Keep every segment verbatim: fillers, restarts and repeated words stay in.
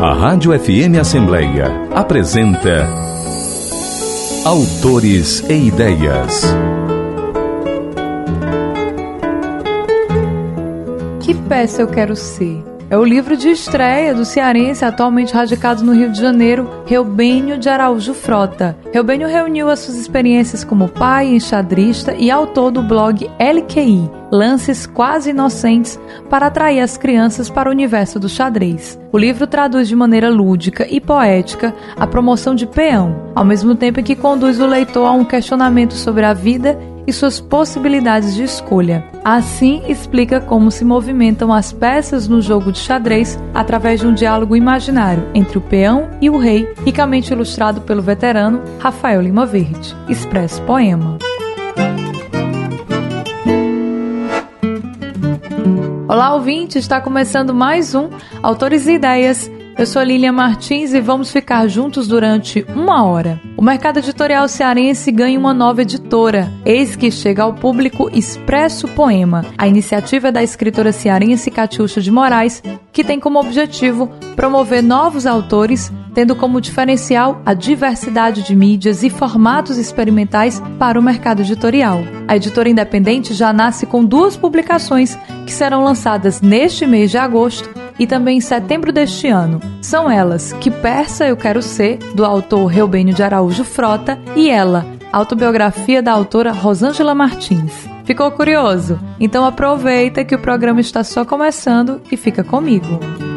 A Rádio F M Assembleia apresenta Autores e Ideias. Que peça eu quero ser? É o livro de estreia do cearense atualmente radicado no Rio de Janeiro, Reubênio de Araújo Frota. Reubênio reuniu as suas experiências como pai, enxadrista e autor do blog L Q I, Lances Quase Inocentes, para atrair as crianças para o universo do xadrez. O livro traduz de maneira lúdica e poética a promoção de peão, ao mesmo tempo em que conduz o leitor a um questionamento sobre a vida e suas possibilidades de escolha. Assim, explica como se movimentam as peças no jogo de xadrez através de um diálogo imaginário entre o peão e o rei, ricamente ilustrado pelo veterano Rafael Lima Verde. Expresso Poema. Olá, ouvinte! Está começando mais um Autores e Ideias. Eu sou Lilian Martins e vamos ficar juntos durante uma hora. O mercado editorial cearense ganha uma nova editora. Eis que chega ao público Expresso Poema. A iniciativa é da escritora cearense Catiúcha de Moraes, que tem como objetivo promover novos autores, tendo como diferencial a diversidade de mídias e formatos experimentais para o mercado editorial. A editora independente já nasce com duas publicações que serão lançadas neste mês de agosto e também em setembro deste ano. São elas Que Persa Eu Quero Ser, do autor Reubênio de Araújo Frota, e Ela, autobiografia da autora Rosângela Martins. Ficou curioso? Então aproveita que o programa está só começando e fica comigo.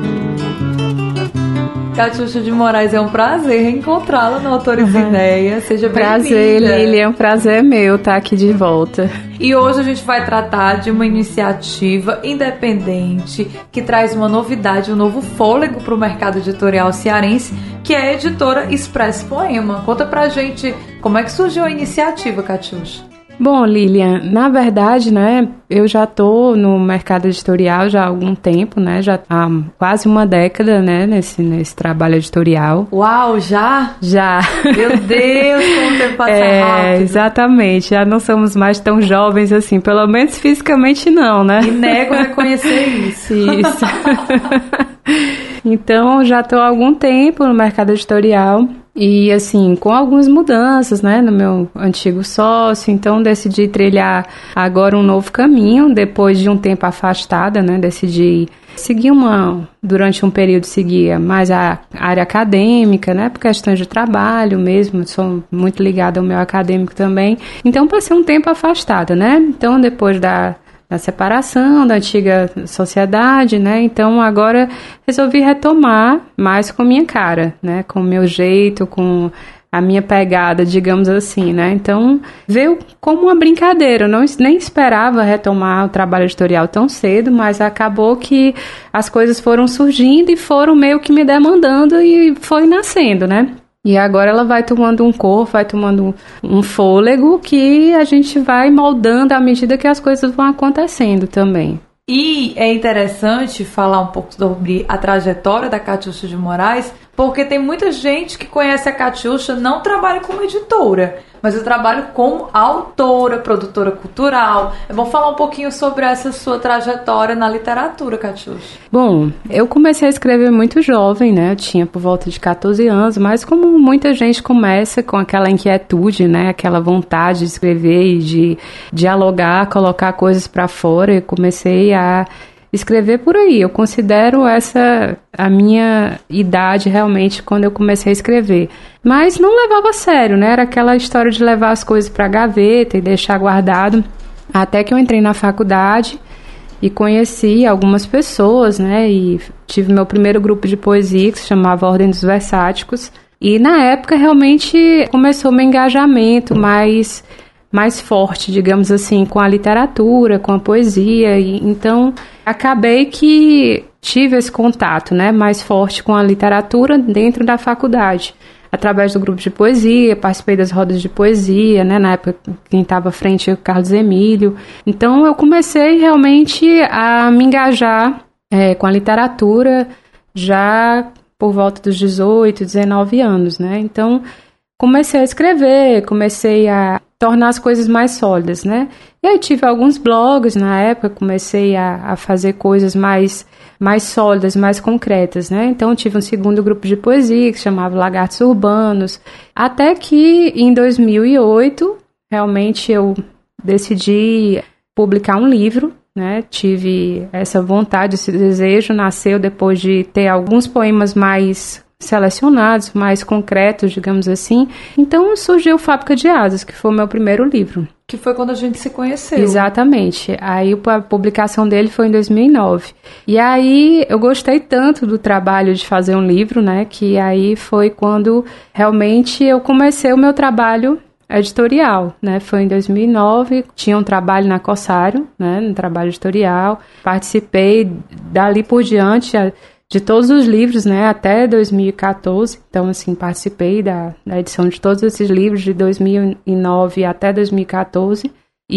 Catiúcha de Moraes, é um prazer reencontrá-la no Autores e Ideias. Seja bem-vinda. Prazer, Lili, é um prazer meu estar aqui de volta. E hoje a gente vai tratar de uma iniciativa independente que traz uma novidade, um novo fôlego para o mercado editorial cearense, que é a editora Expresso Poema. Conta pra gente como é que surgiu a iniciativa, Catiúcha. Bom, Lilian, na verdade, né, eu já tô no mercado editorial já há algum tempo, né, já há quase uma década, né, nesse, nesse trabalho editorial. Uau, já? Já. Meu Deus, como o tempo passa é, rápido. Exatamente, já não somos mais tão jovens assim, pelo menos fisicamente não, né? E nego reconhecer isso. Isso. Então, já tô há algum tempo no mercado editorial. E, assim, com algumas mudanças, né, no meu antigo sócio, então decidi trilhar agora um novo caminho, depois de um tempo afastada, né, decidi seguir uma, durante um período seguia mais a área acadêmica, né, por questões de trabalho mesmo, sou muito ligada ao meu acadêmico também, então passei um tempo afastada, né, então depois da da separação da antiga sociedade, né? Então agora resolvi retomar mais com minha cara, né? Com o meu jeito, com a minha pegada, digamos assim, né? Então veio como uma brincadeira, eu não, nem esperava retomar o trabalho editorial tão cedo, mas acabou que as coisas foram surgindo e foram meio que me demandando e foi nascendo, né? E agora ela vai tomando um corpo, vai tomando um fôlego que a gente vai moldando à medida que as coisas vão acontecendo também. E é interessante falar um pouco sobre a trajetória da Catiúcha de Moraes, porque tem muita gente que conhece a Catiúcha, não trabalha como editora, mas eu trabalho como autora, produtora cultural. Vamos falar um pouquinho sobre essa sua trajetória na literatura, Catiúcha. Bom, eu comecei a escrever muito jovem, né? Eu tinha por volta de catorze anos, mas como muita gente começa com aquela inquietude, né? Aquela vontade de escrever e de dialogar, colocar coisas para fora, eu comecei a escrever por aí. Eu considero essa a minha idade realmente quando eu comecei a escrever. Mas não levava a sério, né? Era aquela história de levar as coisas para a gaveta e deixar guardado. Até que eu entrei na faculdade e conheci algumas pessoas, né? E tive meu primeiro grupo de poesia que se chamava Ordem dos Versáticos. E na época realmente começou meu engajamento mais... mais forte, digamos assim, com a literatura, com a poesia, e então acabei que tive esse contato, né, mais forte com a literatura dentro da faculdade, através do grupo de poesia, participei das rodas de poesia, né, na época quem estava à frente era o Carlos Emílio, então eu comecei realmente a me engajar é, com a literatura já por volta dos dezoito, dezenove anos, né, então comecei a escrever, comecei a tornar as coisas mais sólidas, né? E aí tive alguns blogs na época, comecei a, a fazer coisas mais mais sólidas, mais concretas, né? Então, eu tive um segundo grupo de poesia que se chamava Lagartos Urbanos, até que em dois mil e oito, realmente eu decidi publicar um livro, né? Tive essa vontade, esse desejo, nasceu depois de ter alguns poemas mais selecionados, mais concretos, digamos assim. Então surgiu Fábrica de Asas, que foi o meu primeiro livro. Que foi quando a gente se conheceu. Exatamente. Aí a publicação dele foi em dois mil e nove. E aí eu gostei tanto do trabalho de fazer um livro, né, que aí foi quando realmente eu comecei o meu trabalho editorial, né, foi em dois mil e nove, tinha um trabalho na Corsário, né, um trabalho editorial, participei dali por diante de todos os livros, né, até dois mil e quatorze, então, assim, participei da, da edição de todos esses livros de dois mil e nove até dois mil e quatorze,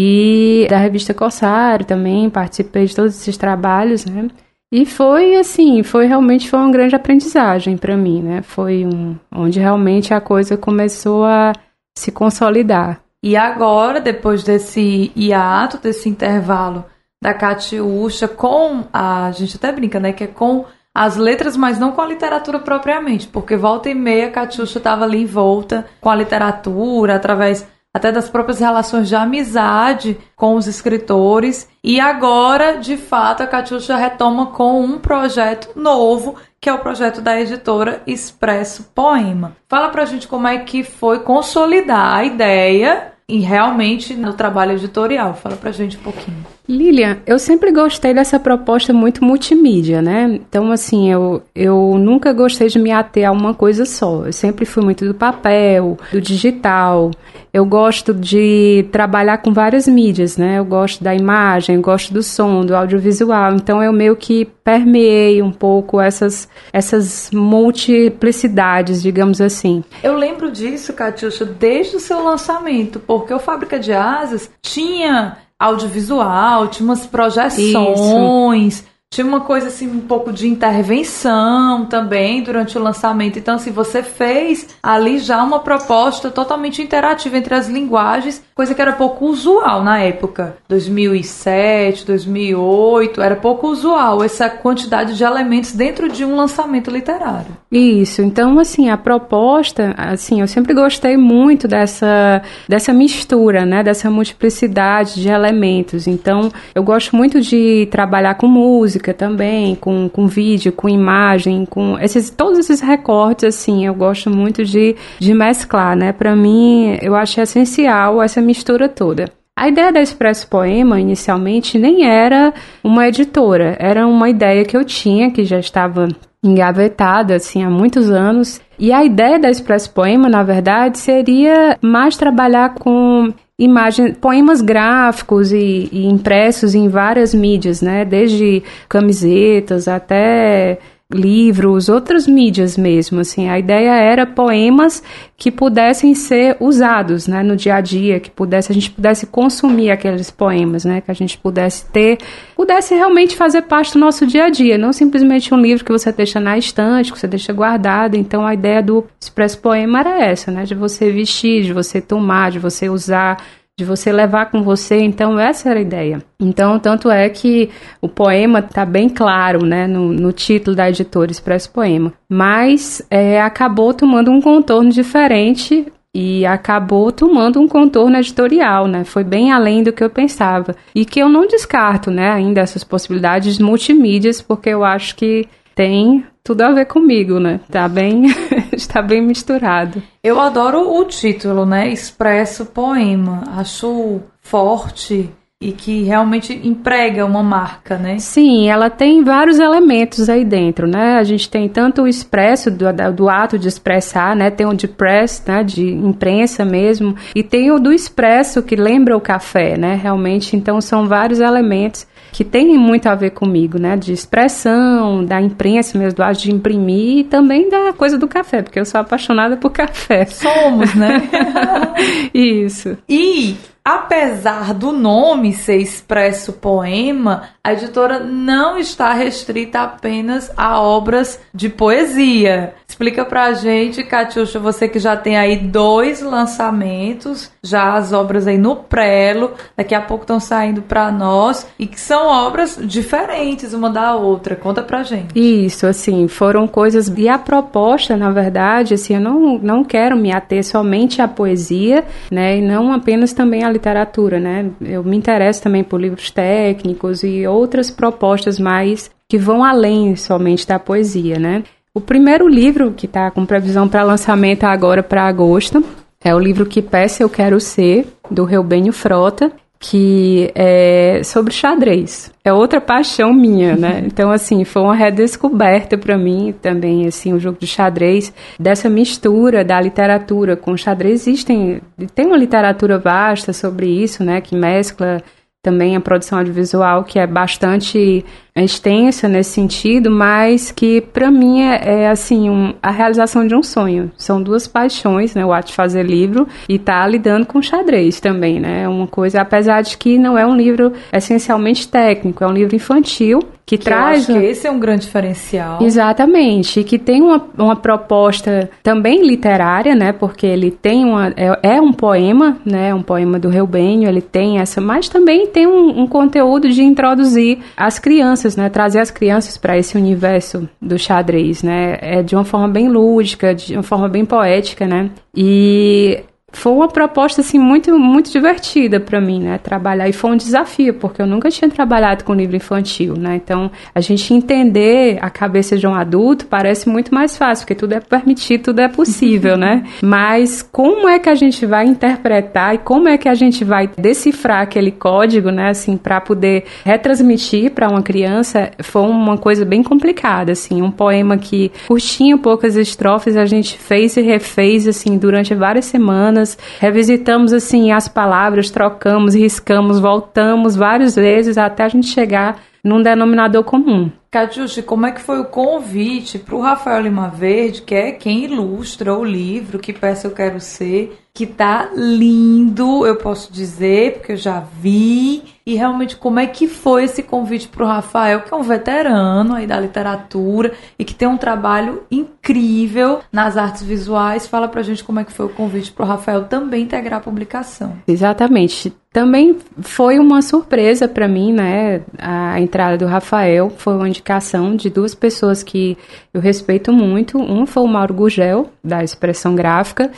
e da revista Corsário também, participei de todos esses trabalhos, né, e foi, assim, foi realmente foi uma grande aprendizagem para mim, né, foi um, onde realmente a coisa começou a se consolidar. E agora, depois desse hiato, desse intervalo da Catiúcha com a, a gente até brinca, né, que é com as letras, mas não com a literatura propriamente, porque volta e meia a Catiúcha estava ali envolta com a literatura, através até das próprias relações de amizade com os escritores, e agora, de fato, a Catiúcha retoma com um projeto novo, que é o projeto da editora Expresso Poema. Fala pra gente como é que foi consolidar a ideia e realmente no trabalho editorial. Fala pra gente um pouquinho. Lilian, eu sempre gostei dessa proposta muito multimídia, né? Então, assim, eu, eu nunca gostei de me ater a uma coisa só. Eu sempre fui muito do papel, do digital. Eu gosto de trabalhar com várias mídias, né? Eu gosto da imagem, eu gosto do som, do audiovisual. Então, eu meio que permeei um pouco essas, essas multiplicidades, digamos assim. Eu lembro disso, Catiúcha, desde o seu lançamento, porque o Fábrica de Asas tinha audiovisual, tinha umas projeções, Isso. tinha uma coisa assim, um pouco de intervenção também durante o lançamento. Então, assim, você fez ali já uma proposta totalmente interativa entre as linguagens, coisa que era pouco usual na época. dois mil e sete, dois mil e oito, era pouco usual essa quantidade de elementos dentro de um lançamento literário. Isso, então, assim, a proposta, assim, eu sempre gostei muito dessa, dessa mistura, né, dessa multiplicidade de elementos. Então, eu gosto muito de trabalhar com música também, com, com vídeo, com imagem, com esses, todos esses recortes, assim, eu gosto muito de, de mesclar, né, pra mim, eu acho essencial essa mistura toda. A ideia da Expresso Poema, inicialmente, nem era uma editora, era uma ideia que eu tinha, que já estava engavetada, assim, há muitos anos. E a ideia da Expresso Poema, na verdade, seria mais trabalhar com imagens, poemas gráficos e, e impressos em várias mídias, né? Desde camisetas até livros, outras mídias mesmo, assim. A ideia era poemas que pudessem ser usados, né, no dia a dia, que pudesse, a gente pudesse consumir aqueles poemas, né, que a gente pudesse ter, pudesse realmente fazer parte do nosso dia a dia, não simplesmente um livro que você deixa na estante, que você deixa guardado. Então a ideia do Expresso Poema era essa, né, de você vestir, de você tomar, de você usar, de você levar com você. Então essa era a ideia. Então, tanto é que o poema está bem claro, né, no, no título da editora Expresso Poema, mas é, acabou tomando um contorno diferente e acabou tomando um contorno editorial, né, foi bem além do que eu pensava, e que eu não descarto, né, ainda essas possibilidades multimídias, porque eu acho que tem tudo a ver comigo, né? Tá bem, está bem misturado. Eu adoro o título, né? Expresso Poema. Acho forte e que realmente emprega uma marca, né? Sim, ela tem vários elementos aí dentro, né? A gente tem tanto o expresso, do, do ato de expressar, né? Tem o de press, né? De imprensa mesmo. E tem o do expresso, que lembra o café, né? Realmente, então são vários elementos que tem muito a ver comigo, né, de expressão, da imprensa mesmo, do ato de imprimir, e também da coisa do café, porque eu sou apaixonada por café. Somos, né? Isso. E apesar do nome ser Expresso Poema, a editora não está restrita apenas a obras de poesia. Explica pra gente, Catiuxa, você que já tem aí dois lançamentos, já as obras aí no prelo, daqui a pouco estão saindo pra nós, e que são obras diferentes uma da outra. Conta pra gente. Isso, assim, foram coisas... E a proposta, na verdade, assim, eu não, não quero me ater somente à poesia, né, e não apenas também à literatura, né? Eu me interesso também por livros técnicos e outras propostas mais que vão além somente da poesia, né? O primeiro livro que está com previsão para lançamento agora para agosto é o livro Que Peça Eu Quero Ser, do Reubênio Frota, que é sobre xadrez. É outra paixão minha, né? Então, assim, foi uma redescoberta para mim também, assim, o jogo de xadrez, dessa mistura da literatura com xadrez. Existem, tem uma literatura vasta sobre isso, né? Que mescla também a produção audiovisual, que é bastante extensa nesse sentido, mas que para mim é, é assim, um, a realização de um sonho. São duas paixões, né, o ato de fazer livro e estar tá lidando com xadrez também, né, uma coisa, apesar de que não é um livro essencialmente técnico, é um livro infantil, que, que traz... Eu acho que esse é um grande diferencial. Exatamente, e que tem uma, uma proposta também literária, né, porque ele tem uma... É, é um poema, né, um poema do Reubênio, ele tem essa, mas também tem um, um conteúdo de introduzir as crianças, né, trazer as crianças para esse universo do xadrez, né, é de uma forma bem lúdica, de uma forma bem poética, né, e foi uma proposta, assim, muito, muito divertida para mim, né, trabalhar, e foi um desafio, porque eu nunca tinha trabalhado com livro infantil, né, então a gente entender a cabeça de um adulto parece muito mais fácil, porque tudo é permitido, tudo é possível, né, mas como é que a gente vai interpretar e como é que a gente vai decifrar aquele código, né, assim, para poder retransmitir para uma criança, foi uma coisa bem complicada, assim, um poema que curtinho, poucas estrofes, a gente fez e refez, assim, durante várias semanas, revisitamos assim as palavras, trocamos, riscamos, voltamos várias vezes até a gente chegar num denominador comum. Catiuxa, como é que foi o convite para o Rafael Lima Verde, que é quem ilustra o livro Que Peça Eu Quero Ser, que tá lindo, eu posso dizer, porque eu já vi, e realmente como é que foi esse convite para o Rafael, que é um veterano aí da literatura e que tem um trabalho incrível nas artes visuais. Fala pra gente como é que foi o convite para o Rafael também integrar a publicação. Exatamente. Também foi uma surpresa para mim, né, a entrada do Rafael. Foi uma indicação de duas pessoas que eu respeito muito. Um foi o Mauro Gurgel, da Expressão Gráfica,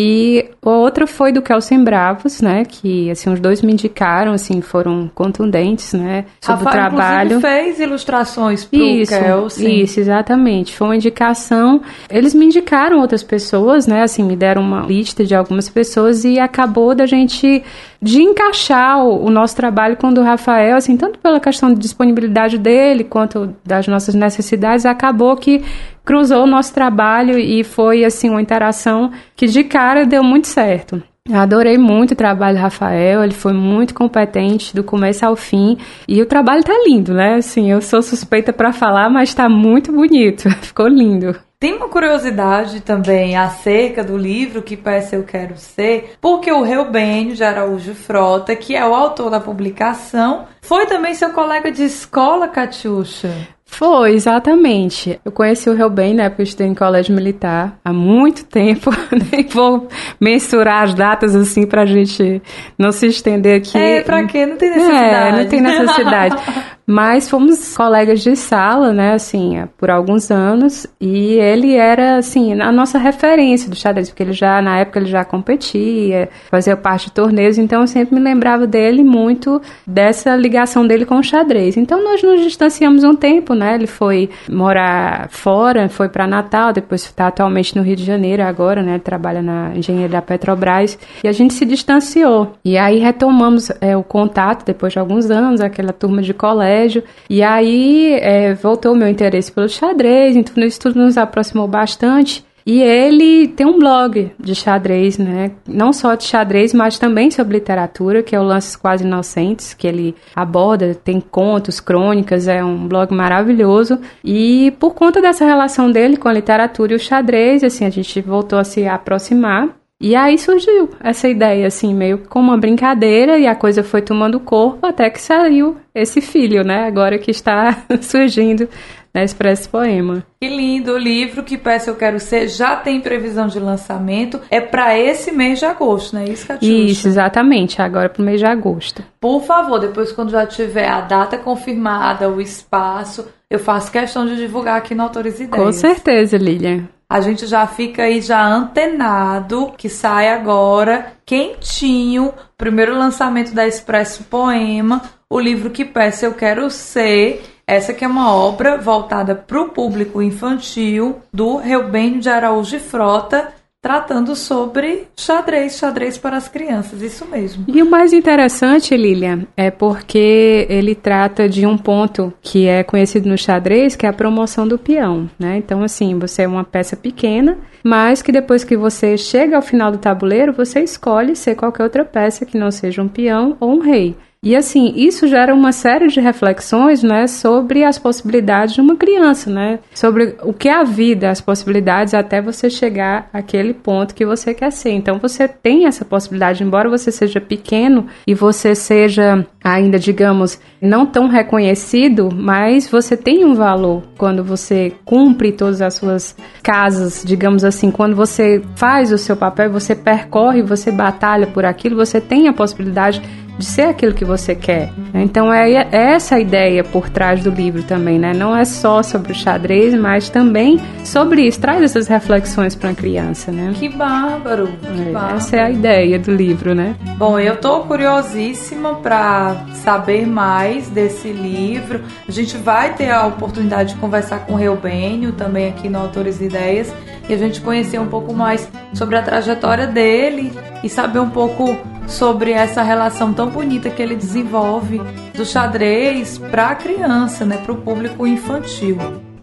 e a outra foi do Kelsen Bravos, né, que, assim, os dois me indicaram, assim, foram contundentes, né, sobre Rafael, o trabalho. Rafael, fez ilustrações pro isso, Kelsen. Isso, exatamente. Foi uma indicação. Eles me indicaram outras pessoas, né, assim, me deram uma lista de algumas pessoas e acabou da gente... de encaixar o, o nosso trabalho com o do Rafael, assim, tanto pela questão de disponibilidade dele, quanto das nossas necessidades, acabou que cruzou o nosso trabalho e foi, assim, uma interação que de cara deu muito certo. Eu adorei muito o trabalho do Rafael, ele foi muito competente do começo ao fim, e o trabalho tá lindo, né, assim, eu sou suspeita para falar, mas tá muito bonito, ficou lindo. Tem uma curiosidade também acerca do livro Que Peça Eu Quero Ser, porque o Reubênio de Araújo Frota, que é o autor da publicação, foi também seu colega de escola, Catiuxa? Foi, exatamente. Eu conheci o Reubênio na época que eu estudei em colégio militar, há muito tempo. Nem vou mensurar as datas assim pra gente não se estender aqui. É, pra quê? Não tem necessidade. É, não tem necessidade. Mas fomos colegas de sala, né, assim, por alguns anos, e ele era, assim, a nossa referência do xadrez, porque ele já, na época, ele já competia, fazia parte de torneios, então eu sempre me lembrava dele muito, dessa ligação dele com o xadrez. Então nós nos distanciamos um tempo, né, ele foi morar fora, foi para Natal, depois está atualmente no Rio de Janeiro agora, né, ele trabalha na engenharia da Petrobras, e a gente se distanciou. E aí retomamos é, o contato, depois de alguns anos, aquela turma de colégio. E aí é, voltou o meu interesse pelo xadrez, então isso tudo nos aproximou bastante. E ele tem um blog de xadrez, né? Não só de xadrez, mas também sobre literatura, que é o Lances Quase Inocentes, que ele aborda, tem contos, crônicas, é um blog maravilhoso. E por conta dessa relação dele com a literatura e o xadrez, assim, a gente voltou a se aproximar. E aí surgiu essa ideia, assim, meio como uma brincadeira, e a coisa foi tomando corpo até que saiu esse filho, né? Agora que está surgindo na Expresso Poema. Que lindo! O livro Que Peça Eu Quero Ser já tem previsão de lançamento. É para esse mês de agosto, não é isso, Catiúcha? Isso, exatamente. Agora para o mês de agosto. Por favor, depois quando já tiver a data confirmada, o espaço, eu faço questão de divulgar aqui no Autores e Ideias. Com certeza, Lilian. A gente já fica aí já antenado, que sai agora, quentinho, primeiro lançamento da Expresso Poema, o livro Que Peça Eu Quero Ser. Essa que é uma obra voltada para o público infantil do Reubênio de Araújo de Frota, tratando sobre xadrez, xadrez para as crianças, isso mesmo. E o mais interessante, Lilian, é porque ele trata de um ponto que é conhecido no xadrez, que é a promoção do peão, né? Então, assim, você é uma peça pequena, mas que depois que você chega ao final do tabuleiro, você escolhe ser qualquer outra peça que não seja um peão ou um rei. E assim, isso gera uma série de reflexões, né, sobre as possibilidades de uma criança, né, sobre o que é a vida, as possibilidades até você chegar àquele ponto que você quer ser. Então você tem essa possibilidade, embora você seja pequeno e você seja ainda, digamos, não tão reconhecido, mas você tem um valor quando você cumpre todas as suas casas, digamos assim, quando você faz o seu papel, você percorre, você batalha por aquilo, você tem a possibilidade de ser aquilo que você quer. Então é essa a ideia por trás do livro também, né? Não é só sobre o xadrez, mas também sobre isso, traz essas reflexões para a criança, né? Que bárbaro, que é, bárbaro. Essa é a ideia do livro, né? Bom, eu tô curiosíssima para saber mais desse livro. A gente vai ter a oportunidade de conversar com o Reubênio também aqui no Autores e Ideias e a gente conhecer um pouco mais sobre a trajetória dele e saber um pouco sobre essa relação tão bonita que ele desenvolve do xadrez para a criança, né, para o público infantil.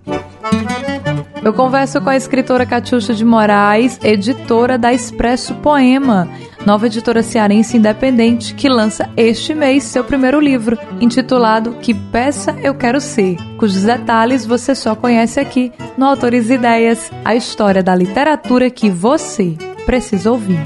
Eu converso com a escritora Catiúcha de Moraes, editora da Expresso Poema, nova editora cearense independente que lança este mês seu primeiro livro, intitulado Que Peça Eu Quero Ser, cujos detalhes você só conhece aqui no Autores e Ideias, a história da literatura que você precisa ouvir.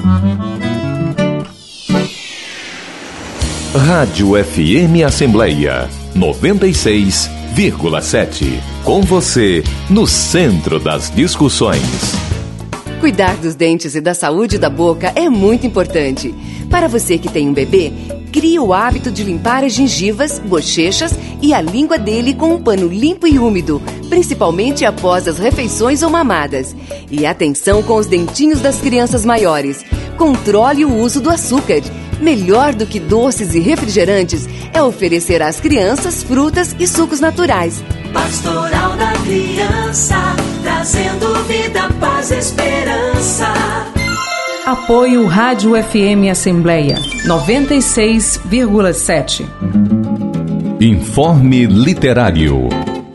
Rádio F M Assembleia noventa e seis vírgula sete. Com você, no centro das discussões. Cuidar dos dentes e da saúde da boca é muito importante. Para você que tem um bebê, crie o hábito de limpar as gengivas, bochechas e a língua dele com um pano limpo e úmido, principalmente após as refeições ou mamadas. E atenção com os dentinhos das crianças maiores. Controle o uso do açúcar. Melhor do que doces e refrigerantes é oferecer às crianças frutas e sucos naturais. Pastoral da Criança, trazendo vida, paz e esperança. Apoio Rádio F M Assembleia noventa e seis vírgula sete. Informe Literário.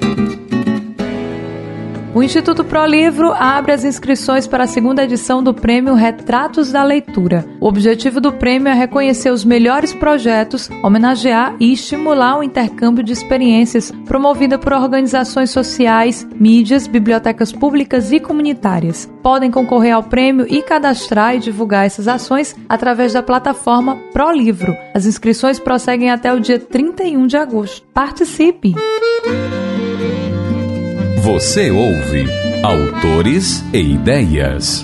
O Instituto ProLivro abre as inscrições para a segunda edição do Prêmio Retratos da Leitura. O objetivo do prêmio é reconhecer os melhores projetos, homenagear e estimular o intercâmbio de experiências promovida por organizações sociais, mídias, bibliotecas públicas e comunitárias. Podem concorrer ao prêmio e cadastrar e divulgar essas ações através da plataforma ProLivro. As inscrições prosseguem até o dia trinta e um de agosto. Participe! Você ouve Autores e Ideias.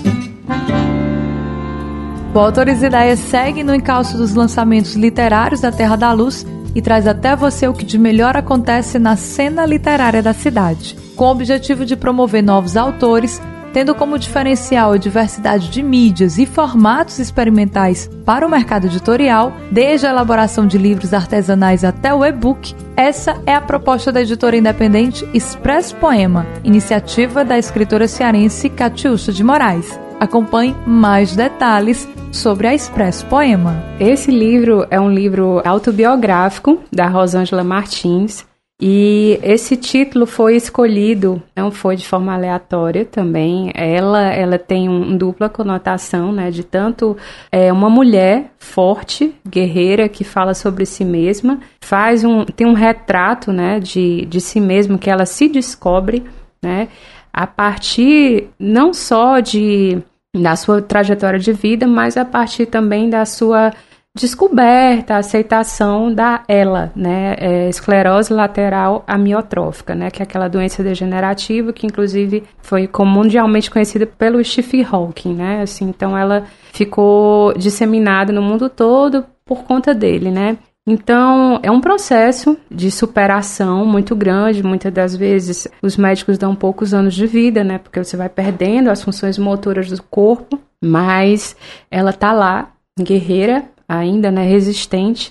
O Autores e Ideias segue no encalço dos lançamentos literários da Terra da Luz e traz até você o que de melhor acontece na cena literária da cidade, com o objetivo de promover novos autores, tendo como diferencial a diversidade de mídias e formatos experimentais para o mercado editorial, desde a elaboração de livros artesanais até o e-book. Essa é a proposta da editora independente Expresso Poema, iniciativa da escritora cearense Catiúcha de Moraes. Acompanhe mais detalhes sobre a Expresso Poema. Esse livro é um livro autobiográfico da Rosângela Martins. E esse título foi escolhido, não foi de forma aleatória também. Ela, ela tem um dupla conotação, né, de tanto é, uma mulher forte, guerreira, que fala sobre si mesma, faz um, tem um retrato, né, de, de si mesma que ela se descobre, né, a partir não só de da sua trajetória de vida, mas a partir também da sua descoberta, aceitação da ELA, né, é, esclerose lateral amiotrófica, né, que é aquela doença degenerativa que inclusive foi mundialmente conhecida pelo Stephen Hawking, né, assim, então ela ficou disseminada no mundo todo por conta dele, né. Então, é um processo de superação muito grande, muitas das vezes os médicos dão poucos anos de vida, né, porque você vai perdendo as funções motoras do corpo, mas ela tá lá, guerreira, ainda, né, resistente,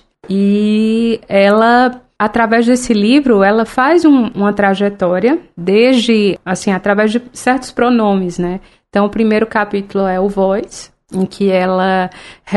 e ela, através desse livro, ela faz um, uma trajetória, desde, assim, através de certos pronomes, né, então o primeiro capítulo é o Voz, em que ela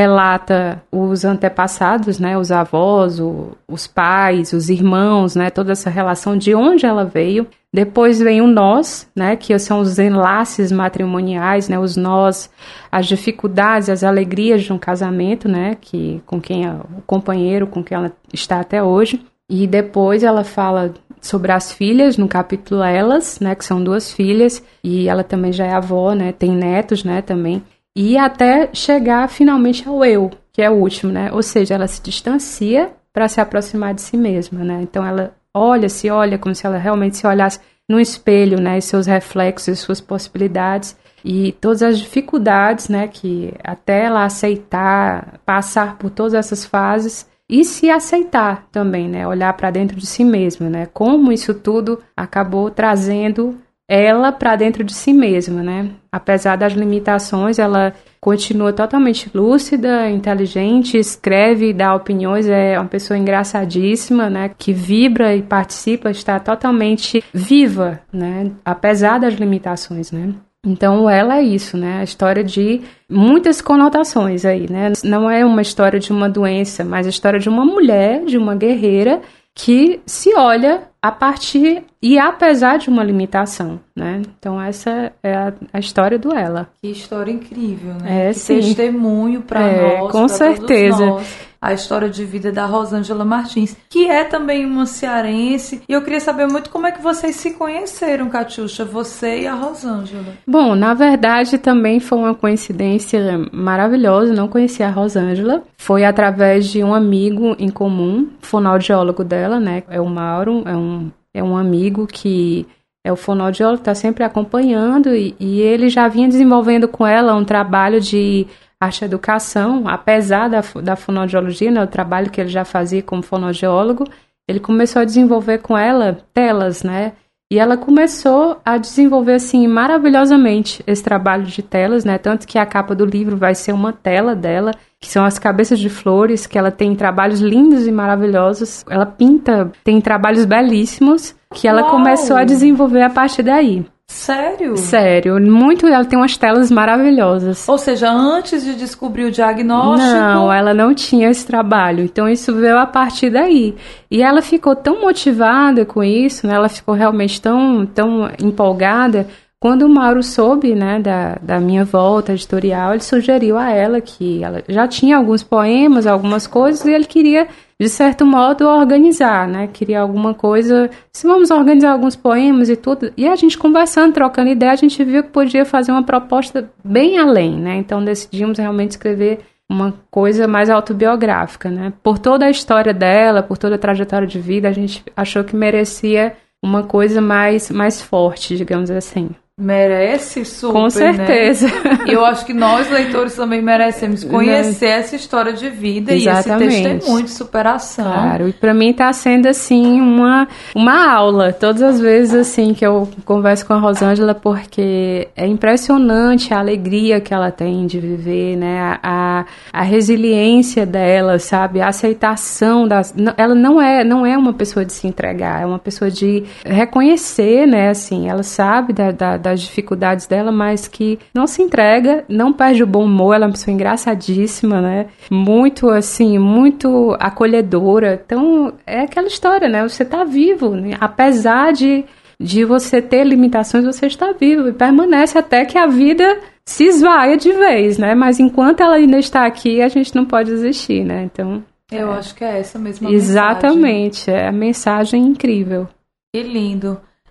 relata os antepassados, né, os avós, o, os pais, os irmãos, né, toda essa relação de onde ela veio. Depois vem o nós, né, que são os enlaces matrimoniais, né, os nós, as dificuldades, as alegrias de um casamento, né, que, com quem é o companheiro, com quem ela está até hoje. E depois ela fala sobre as filhas, no capítulo Elas, né, que são duas filhas, e ela também já é avó, né, tem netos, né, também. E até chegar finalmente ao eu, que é o último, né? Ou seja, ela se distancia para se aproximar de si mesma, né? Então ela olha, se olha como se ela realmente se olhasse no espelho, né? E seus reflexos, suas possibilidades e todas as dificuldades, né? Que até ela aceitar, passar por todas essas fases e se aceitar também, né? Olhar para dentro de si mesma, né? Como isso tudo acabou trazendo ela para dentro de si mesma, né? Apesar das limitações, ela continua totalmente lúcida, inteligente, escreve, dá opiniões, é uma pessoa engraçadíssima, né? Que vibra e participa, está totalmente viva, né? Apesar das limitações, né? Então, ela é isso, né? A história de muitas conotações aí, né? Não é uma história de uma doença, mas a história de uma mulher, de uma guerreira que se olha a partir e apesar de uma limitação, né? Então essa é a, a história do Ela. Que história incrível, né? É, que sim. testemunho para é, nós, com certeza. Nós, a história de vida da Rosângela Martins, que é também uma cearense. E eu queria saber muito como é que vocês se conheceram, Catiuxa, você e a Rosângela. Bom, na verdade também foi uma coincidência maravilhosa, não conhecia a Rosângela. Foi através de um amigo em comum, fonoaudiólogo dela, né? É o Mauro, é um, é um amigo que é o fonoaudiólogo, está sempre acompanhando e, e ele já vinha desenvolvendo com ela um trabalho de arte-educação, apesar da, da fonoaudiologia, né, o trabalho que ele já fazia como fonoaudiólogo, ele começou a desenvolver com ela telas, né, e ela começou a desenvolver, assim, maravilhosamente esse trabalho de telas, né, tanto que a capa do livro vai ser uma tela dela, que são as cabeças de flores, que ela tem trabalhos lindos e maravilhosos, ela pinta, tem trabalhos belíssimos, que ela Uau. Começou a desenvolver a partir daí. Sério? Sério, muito, ela tem umas telas maravilhosas. Ou seja, antes de descobrir o diagnóstico... Não, ela não tinha esse trabalho, então isso veio a partir daí. E ela ficou tão motivada com isso, né? Ela ficou realmente tão, tão empolgada. Quando o Mauro soube, né, da, da minha volta editorial, ele sugeriu a ela que ela já tinha alguns poemas, algumas coisas, e ele queria, de certo modo, organizar, né, queria alguma coisa, se vamos organizar alguns poemas e tudo, e a gente conversando, trocando ideia, a gente viu que podia fazer uma proposta bem além, né, então decidimos realmente escrever uma coisa mais autobiográfica, né, por toda a história dela, por toda a trajetória de vida, a gente achou que merecia uma coisa mais, mais forte, digamos assim. Merece super, com certeza. Né? E eu acho que nós, leitores, também merecemos conhecer né? essa história de vida Exatamente. E esse testemunho de superação. Claro, e para mim está sendo, assim, uma, uma aula. Todas as vezes, assim, que eu converso com a Rosângela, porque é impressionante a alegria que ela tem de viver, né? A, a resiliência dela, sabe? A aceitação. Das, ela não é, não é uma pessoa de se entregar, é uma pessoa de reconhecer, né? Assim, ela sabe da, da, da das dificuldades dela, mas que não se entrega, não perde o bom humor, ela é uma pessoa engraçadíssima, né? Muito, assim, muito acolhedora. Então, é aquela história, né? Você tá vivo, né? Apesar de, de você ter limitações, você está vivo e permanece até que a vida se esvaia de vez, né? Mas enquanto ela ainda está aqui, a gente não pode desistir, né? Então... Eu é... acho que é essa mesma Exatamente, mensagem. É a mensagem incrível. Que lindo.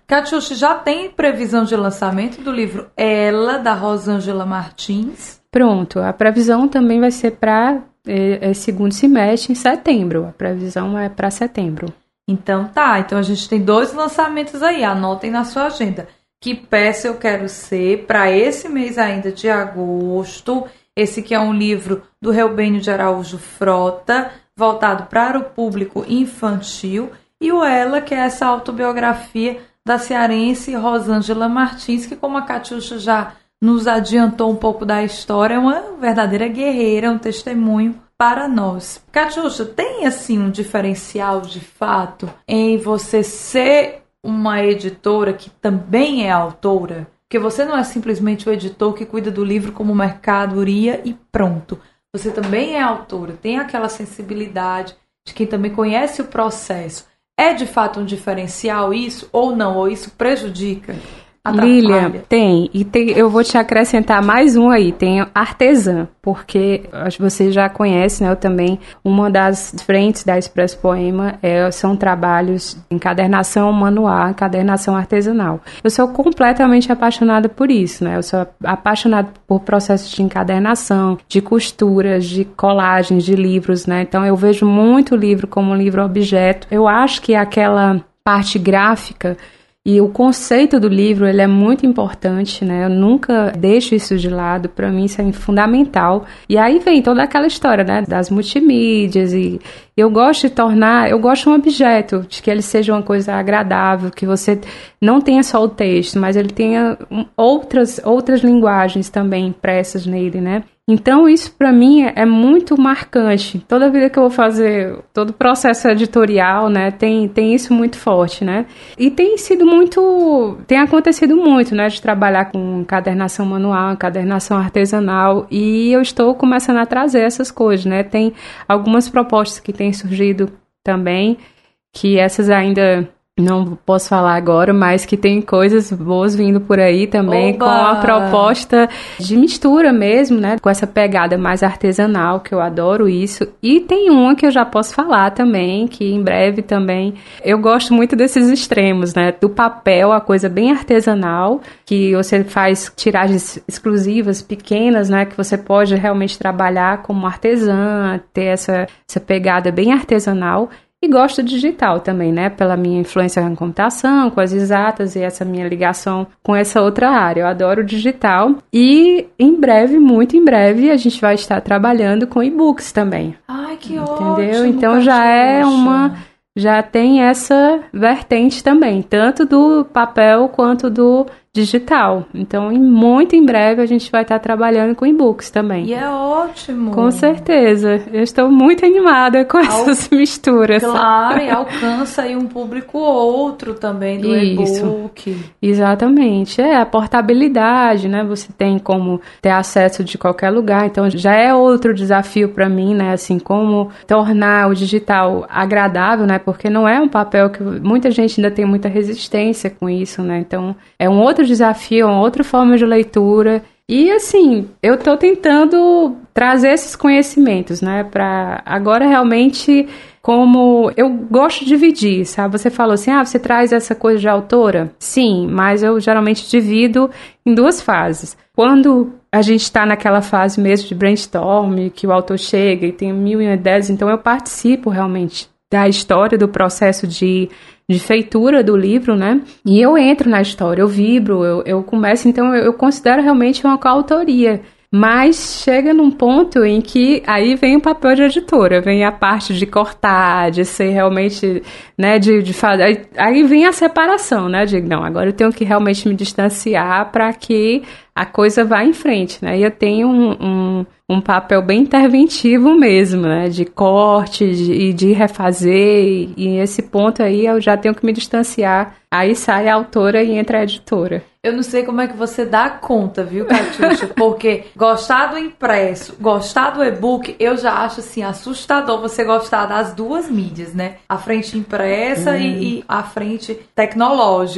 Catiuxa, já tem previsão de lançamento do livro Ela, da Rosângela Martins? Pronto, a previsão também vai ser para é, é segundo semestre, em setembro. A previsão é para setembro. Então tá, então a gente tem dois lançamentos aí, anotem na sua agenda. Que Peça Eu Quero Ser, para esse mês ainda de agosto. Esse que é um livro do Reubênio de Araújo Frota, voltado para o público infantil. E o Ela, que é essa autobiografia da cearense Rosângela Martins, que, como a Catiuxa já nos adiantou um pouco da história, é uma verdadeira guerreira, um testemunho para nós. Catiuxa, tem assim um diferencial de fato em você ser uma editora que também é autora? Porque você não é simplesmente o editor que cuida do livro como mercadoria e pronto. Você também é autora, tem aquela sensibilidade de quem também conhece o processo. É de fato um diferencial isso ou não? Ou isso prejudica? Lilian, tem, e tem, eu vou te acrescentar mais um aí, tem artesã, porque acho que você já conhece, né, eu também, uma das frentes da Expresso Poema é, são trabalhos de encadernação manual, encadernação artesanal. Eu sou completamente apaixonada por isso, né, eu sou apaixonada por processos de encadernação, de costuras, de colagens, de livros, né, então eu vejo muito o livro como um livro objeto. Eu acho que aquela parte gráfica e o conceito do livro, ele é muito importante, né? Eu nunca deixo isso de lado, para mim isso é fundamental. E aí vem toda aquela história, né? Das multimídias e eu gosto de tornar, eu gosto de um objeto, de que ele seja uma coisa agradável, que você não tenha só o texto, mas ele tenha outras, outras linguagens também impressas nele, né? Então, isso para mim é muito marcante. Toda vida que eu vou fazer, todo o processo editorial, né, tem, tem isso muito forte, né? E tem sido muito, tem acontecido muito, né, de trabalhar com encadernação manual, encadernação artesanal, e eu estou começando a trazer essas coisas, né? Tem algumas propostas que têm surgido também, que essas ainda não posso falar agora, mas que tem coisas boas vindo por aí também. Oba! Com a proposta de mistura mesmo, né? Com essa pegada mais artesanal, que eu adoro isso. E tem uma que eu já posso falar também, que em breve também... Eu gosto muito desses extremos, né? Do papel, a coisa bem artesanal, que você faz tiragens exclusivas, pequenas, né? Que você pode realmente trabalhar como artesã, ter essa, essa pegada bem artesanal. E gosto digital também, né? Pela minha influência na computação, com as exatas e essa minha ligação com essa outra área. Eu adoro digital. E em breve, muito em breve, a gente vai estar trabalhando com e-books também. Ai, que Entendeu? ótimo! Entendeu? Então já é uma... Já tem essa vertente também, tanto do papel quanto do digital. Então, em, muito em breve, a gente vai estar trabalhando com e-books também. E é ótimo! Com certeza. Eu estou muito animada com Al... essas misturas. Claro, e alcança aí um público outro também do Isso. e-book. Exatamente. É, a portabilidade, né? Você tem como ter acesso de qualquer lugar. Então, já é outro desafio para mim, né? Assim, como tornar o digital agradável, né? Porque não é um papel que muita gente ainda tem muita resistência com isso, né? Então, é um outro desafio, uma outra forma de leitura. E, assim, eu tô tentando trazer esses conhecimentos, né? Pra agora, realmente, como eu gosto de dividir, sabe? Você falou assim, ah, você traz essa coisa de autora? Sim, mas eu geralmente divido em duas fases. Quando a gente está naquela fase mesmo de brainstorm, que o autor chega e tem mil e uma ideias, então eu participo realmente da história, do processo de, de feitura do livro, né? E eu entro na história, eu vibro, eu, eu começo, então eu, eu considero realmente uma coautoria. Mas chega num ponto em que aí vem o papel de editora, vem a parte de cortar, de ser realmente, né, de, de fazer... Aí, aí vem a separação, né? De, não, agora eu tenho que realmente me distanciar para que a coisa vá em frente, né? E eu tenho um... um um papel bem interventivo mesmo, né, de corte e de, de refazer, e, e esse ponto aí eu já tenho que me distanciar, aí sai a autora e entra a editora. Eu não sei como é que você dá conta, viu, Catiuxa, porque gostar do impresso, gostar do e-book, eu já acho, assim, assustador você gostar das duas mídias, né, a frente impressa hum. e, e a frente tecnológica.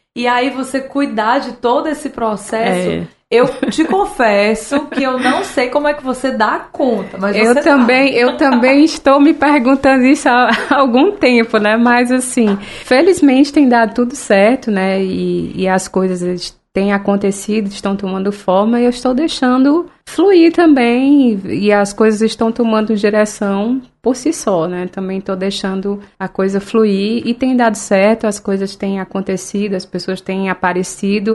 e aí você cuidar de todo esse processo... É. Eu te confesso que eu não sei como é que você dá conta, mas eu você também, dá. eu também estou me perguntando isso há algum tempo, né? Mas assim, felizmente tem dado tudo certo, né? E, e as coisas têm acontecido, estão tomando forma e eu estou deixando fluir também e as coisas estão tomando direção por si só, né? Também estou deixando a coisa fluir e tem dado certo, as coisas têm acontecido, as pessoas têm aparecido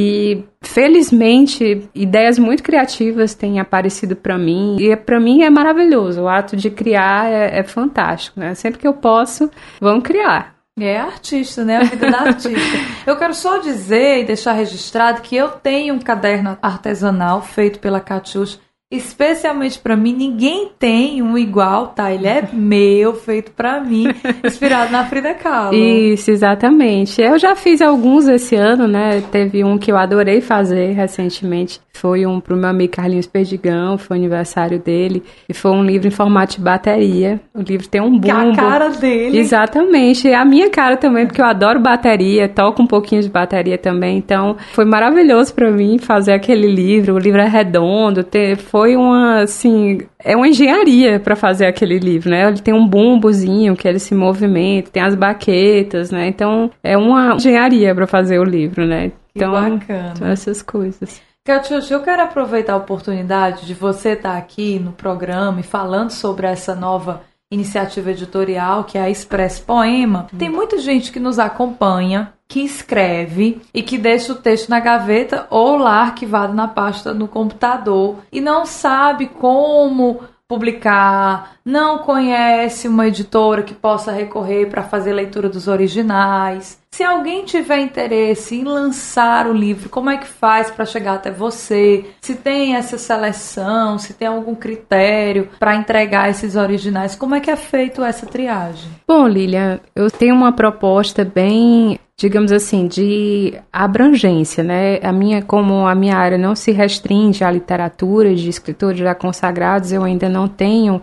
e felizmente ideias muito criativas têm aparecido para mim e para mim é maravilhoso, o ato de criar é, é fantástico, né? Sempre que eu posso, vamos criar. É artista, né? A vida da artista. Eu quero só dizer e deixar registrado que eu tenho um caderno artesanal feito pela Catiuxa, especialmente pra mim. Ninguém tem um igual, tá? Ele é meu, feito pra mim, inspirado na Frida Kahlo. Isso, exatamente. Eu já fiz alguns esse ano, né? Teve um que eu adorei fazer recentemente. Foi um pro meu amigo Carlinhos Perdigão, foi o aniversário dele. E foi um livro em formato de bateria. O livro tem um bumbo. A cara dele. Exatamente. E a minha cara também, porque eu adoro bateria, toco um pouquinho de bateria também. Então, foi maravilhoso pra mim fazer aquele livro. O livro é redondo, ter, foi uma, assim... É uma engenharia para fazer aquele livro, né? Ele tem um bumbozinho que ele se movimenta, tem as baquetas, né? Então, é uma engenharia para fazer o livro, né? Então, que bacana. São essas coisas. Catiuxa, eu quero aproveitar a oportunidade de você estar aqui no programa e falando sobre essa nova iniciativa editorial, que é a Express Poema. Tem muita gente que nos acompanha, que escreve e que deixa o texto na gaveta ou lá arquivado na pasta no computador e não sabe como publicar, não conhece uma editora que possa recorrer para fazer leitura dos originais. Se alguém tiver interesse em lançar o livro, como é que faz para chegar até você? Se tem essa seleção, se tem algum critério para entregar esses originais, como é que é feito essa triagem? Bom, Lilian, eu tenho uma proposta bem, digamos assim, de abrangência, né? A minha, como a minha área não se restringe à literatura de escritores já consagrados, eu ainda não tenho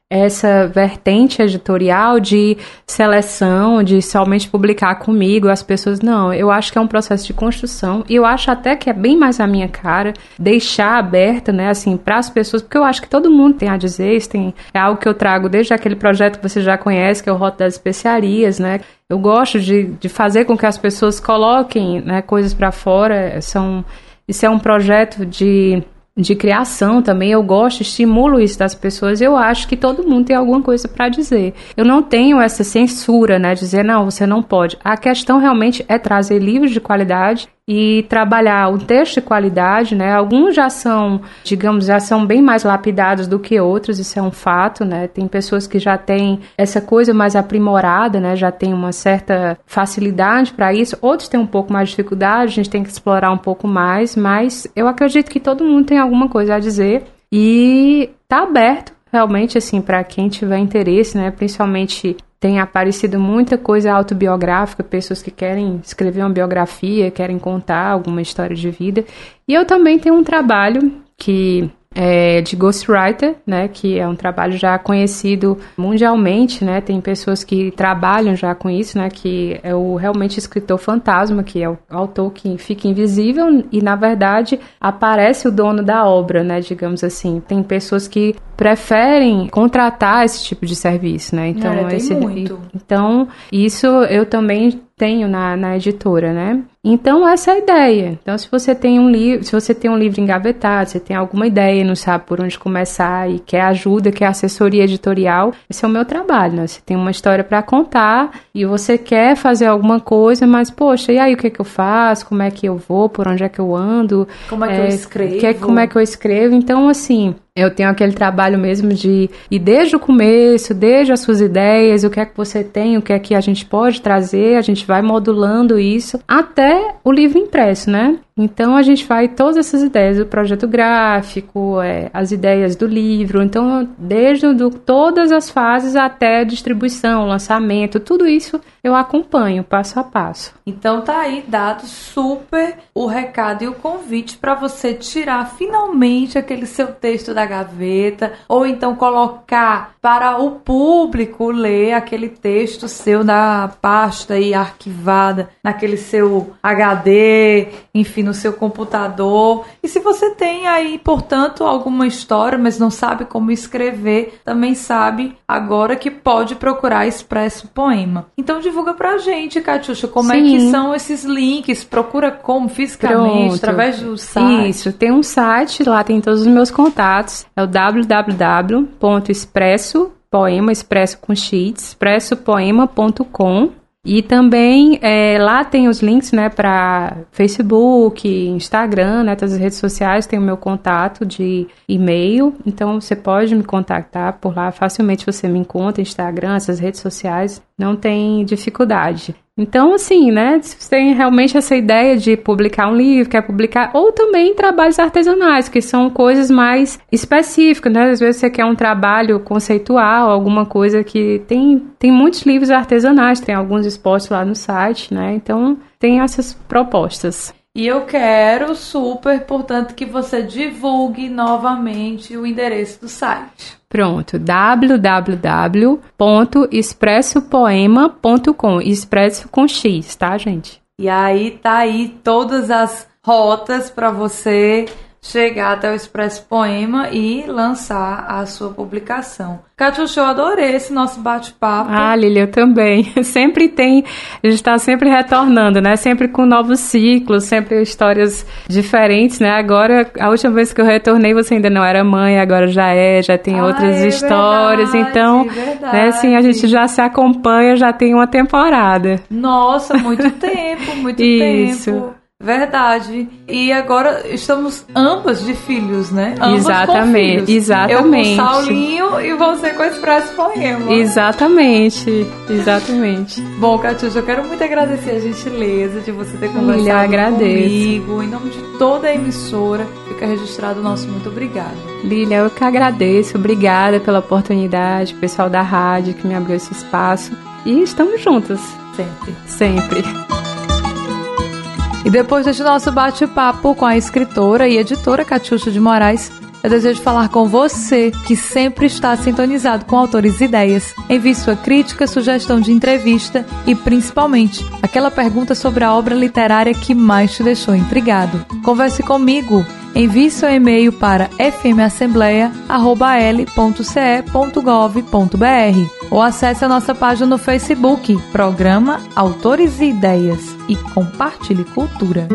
essa vertente editorial de seleção, de somente publicar comigo as pessoas. Não, eu acho que é um processo de construção e eu acho até que é bem mais a minha cara deixar aberta, né, assim, para as pessoas, porque eu acho que todo mundo tem a dizer, isso tem, é algo que eu trago desde aquele projeto que você já conhece, que é o Rota das Especiarias, né. Eu gosto de, de fazer com que as pessoas coloquem, né, coisas para fora. São, isso é um projeto de de criação também, eu gosto, estimulo isso das pessoas, eu acho que todo mundo tem alguma coisa para dizer. Eu não tenho essa censura, né, dizer, não, você não pode. A questão realmente é trazer livros de qualidade e trabalhar um texto de qualidade, né, alguns já são, digamos, já são bem mais lapidados do que outros, isso é um fato, né, tem pessoas que já têm essa coisa mais aprimorada, né, já tem uma certa facilidade para isso, outros têm um pouco mais de dificuldade, a gente tem que explorar um pouco mais, mas eu acredito que todo mundo tem alguma coisa a dizer e tá aberto realmente, assim, para quem tiver interesse, né, principalmente tem aparecido muita coisa autobiográfica, pessoas que querem escrever uma biografia, querem contar alguma história de vida. E eu também tenho um trabalho que é de ghostwriter, né, que é um trabalho já conhecido mundialmente, né, tem pessoas que trabalham já com isso, né, que é o realmente escritor fantasma, que é o autor que fica invisível e, na verdade, aparece o dono da obra, né, digamos assim. Tem pessoas que preferem contratar esse tipo de serviço, né, então, Olha, tem esse, muito. então isso eu também tenho na, na editora, né? Então, essa é a ideia. Então, se você tem um livro, se você tem um livro engavetado, você tem alguma ideia, não sabe por onde começar e quer ajuda, quer assessoria editorial, esse é o meu trabalho, né? Você tem uma história para contar e você quer fazer alguma coisa, mas, poxa, e aí o que é que eu faço? Como é que eu vou? Por onde é que eu ando? Como é que é, eu escrevo? Que, como é que eu escrevo? Então, assim, eu tenho aquele trabalho mesmo de ir desde o começo, desde as suas ideias, o que é que você tem, o que é que a gente pode trazer, a gente vai modulando isso até o livro impresso, né? Então a gente vai todas essas ideias do projeto gráfico, é, as ideias do livro, então desde do, todas as fases até distribuição, lançamento, tudo isso eu acompanho passo a passo. Então tá aí dado super o recado e o convite para você tirar finalmente aquele seu texto da gaveta, ou então colocar para o público ler aquele texto seu da pasta aí arquivada naquele seu H D, enfim, no seu computador. E se você tem aí, portanto, alguma história, mas não sabe como escrever, também sabe agora que pode procurar Expresso Poema. Então divulga pra gente, Catiuxa, como Sim. é que são esses links? Procura como fisicamente, Pronto. através do site? Isso, tem um site, lá tem todos os meus contatos, é o w w w ponto expresso poema, expresso com x, expresso poema ponto com. E também é, lá tem os links, né, para Facebook, Instagram, né, todas as redes sociais, tem o meu contato de e-mail, então você pode me contactar por lá, facilmente você me encontra, Instagram, essas redes sociais, não tem dificuldade. Então, assim, né, se você tem realmente essa ideia de publicar um livro, quer publicar, ou também trabalhos artesanais, que são coisas mais específicas, né, às vezes você quer um trabalho conceitual, alguma coisa que tem, tem muitos livros artesanais, tem alguns expostos lá no site, né, então tem essas propostas. E eu quero super, portanto, que você divulgue novamente o endereço do site. Pronto, w w w ponto expresso poema ponto com, expresso com X, tá, gente? E aí tá aí todas as rotas para você chegar até o Expresso Poema e lançar a sua publicação. Catiuxa, eu adorei esse nosso bate-papo. Ah, Lília, eu também. Sempre tem, a gente está sempre retornando, né? Sempre com novos ciclos, sempre histórias diferentes, né? Agora, a última vez que eu retornei, você ainda não era mãe, agora já é, já tem ah, outras é histórias. Verdade, então, verdade. Né, assim, a gente já se acompanha, já tem uma temporada. Nossa, muito tempo, muito Isso. tempo. Verdade. E agora estamos ambas de filhos, né? Ambas exatamente, com filhos. exatamente. Eu com Saulinho e você com Expresso Poema. Exatamente, exatamente. Bom, Catiuxa, eu quero muito agradecer a gentileza de você ter conversado Lília, agradeço. comigo. Em nome de toda a emissora, fica registrado o nosso muito obrigado. Lília, eu que agradeço. Obrigada pela oportunidade, pessoal da rádio que me abriu esse espaço. E estamos juntas. Sempre. Sempre. E depois deste nosso bate-papo com a escritora e editora Catiuxa de Moraes, eu desejo falar com você que sempre está sintonizado com Autores e Ideias. Envie sua crítica, sugestão de entrevista e, principalmente, aquela pergunta sobre a obra literária que mais te deixou intrigado. Converse comigo. Envie seu e-mail para f m assembleia arroba l ponto c e ponto gov ponto b r ou acesse a nossa página no Facebook, Programa Autores e Ideias, e compartilhe cultura.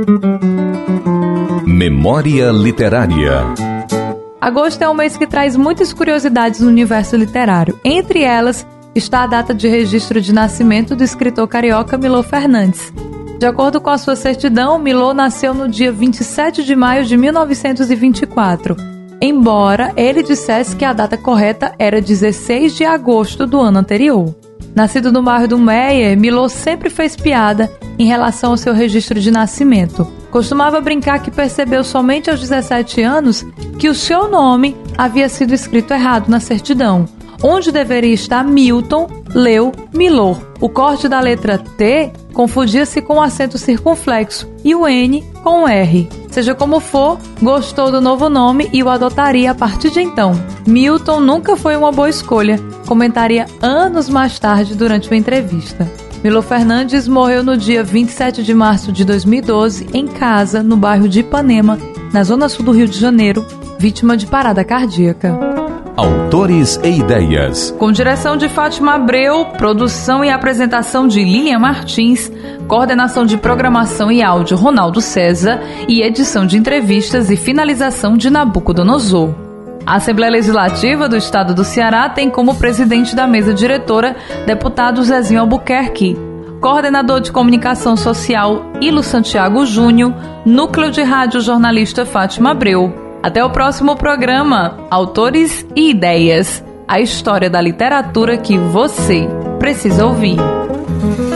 Memória Literária. Agosto é um mês que traz muitas curiosidades no universo literário. Entre elas está a data de registro de nascimento do escritor carioca Milor Fernandes. De acordo com a sua certidão, Milor nasceu no dia vinte e sete de maio de mil novecentos e vinte e quatro, embora ele dissesse que a data correta era dezesseis de agosto do ano anterior. Nascido no bairro do Meier, Milor sempre fez piada em relação ao seu registro de nascimento. Costumava brincar que percebeu somente aos dezessete anos que o seu nome havia sido escrito errado na certidão. Onde deveria estar Milton, leu Milor. O corte da letra T confundia-se com o acento circunflexo e o N com o R. Seja como for, gostou do novo nome e o adotaria a partir de então. Milton nunca foi uma boa escolha, comentaria anos mais tarde durante uma entrevista. Milor Fernandes morreu no dia vinte e sete de março de dois mil e doze, em casa, no bairro de Ipanema, na zona sul do Rio de Janeiro, vítima de parada cardíaca. Autores e Ideias. Com direção de Fátima Abreu, produção e apresentação de Lilian Martins, coordenação de programação e áudio Ronaldo César e edição de entrevistas e finalização de Nabucodonosor. A Assembleia Legislativa do Estado do Ceará tem como presidente da mesa diretora deputado Zezinho Albuquerque, coordenador de comunicação social Ilo Santiago Júnior, núcleo de rádio jornalista Fátima Abreu. Até o próximo programa, Autores e Ideias, a história da literatura que você precisa ouvir.